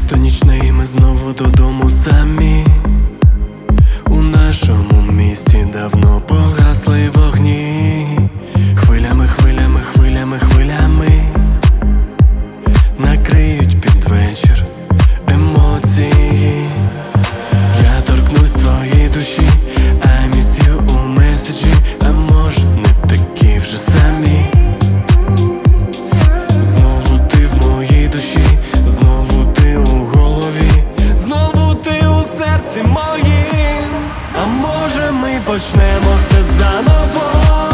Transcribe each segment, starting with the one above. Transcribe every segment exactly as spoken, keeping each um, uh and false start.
Місто нічне і ми знову додому самі. У нашому місті давно погасли вогні. Хвилями, хвилями, хвилями, хвилями накриють під вечір емоції. Я торкнусь твоєї душі, I miss you у меседжі. А може не такі вже самі. Знову ти в моїй душі, знову ти у голові, знову ти у серці моїм. А може ми почнемо все заново?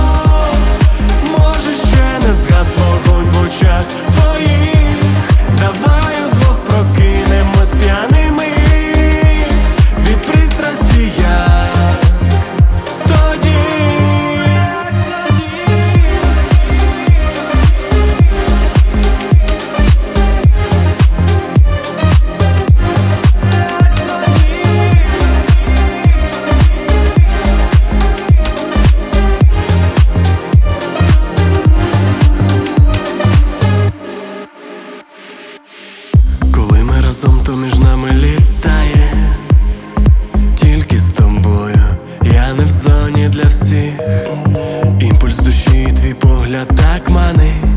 Може ще не згас вогонь в очах твоїх? Давай удвох прокинемось п'яними від пристрасті, як тоді, як тоді. Коли ми разом, то між нами літає. Тільки з тобою я не в зоні для всіх. Імпульс душі, твій погляд так манить.